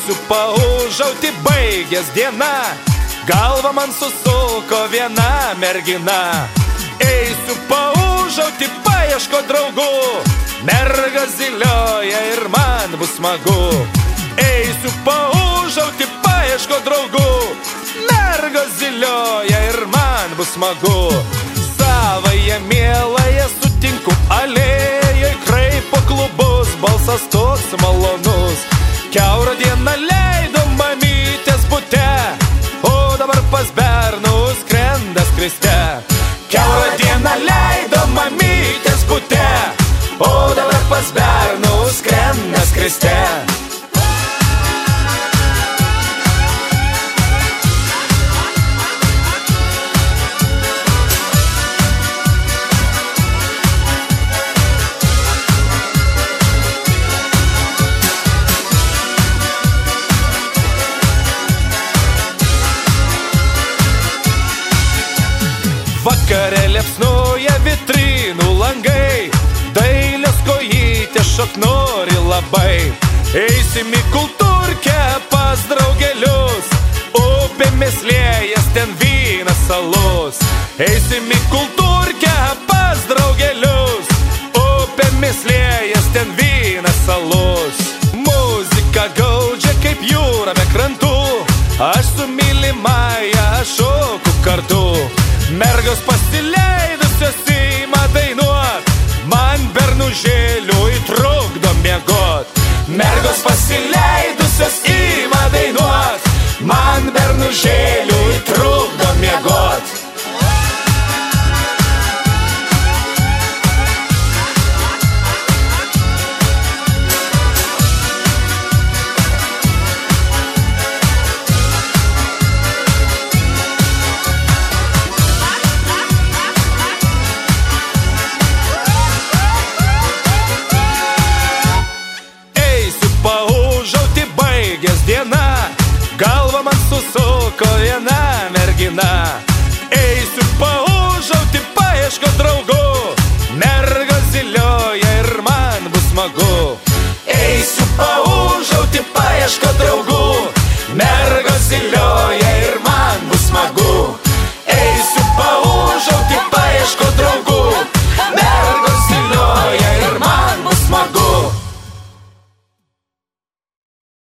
Eisiu paužauti, baigės diena, galva man susuko viena mergina. Eisiu paužauti, paieško draugų, merga zilioja ir man bus smagu. Eisiu paužauti, paieško draugų, merga zilioja ir man bus smagu. Savąją mieląją sutinku alėjoj, kraipo klubus, balsas toks malonus. Kiaurą dieną leidom mamytės bute, o dabar pas bernus skrenda skriste. Kiaurą dieną leidom mamytės bute, o dabar pas bernus skrenda skriste. Vakare liepsnoja vitrinų langai, dailios kojytės šoknori labai. Eisim į kultūrkę pas draugelius, upėmis liejas ten vynas salus. Eisim į kultūrkę pas draugelius, upėmis liejas ten vynas salus. Muzika gaudžia kaip jūra be krantų, aš su mylimąja šoku kartu. Mergos pasileidusios ima dainuot, man bernužėliui trukdo miegot. Mergos pasileidusios ima dainuot, man bernužėliui trukdo miegot. Diena, galva man susuko viena mergina.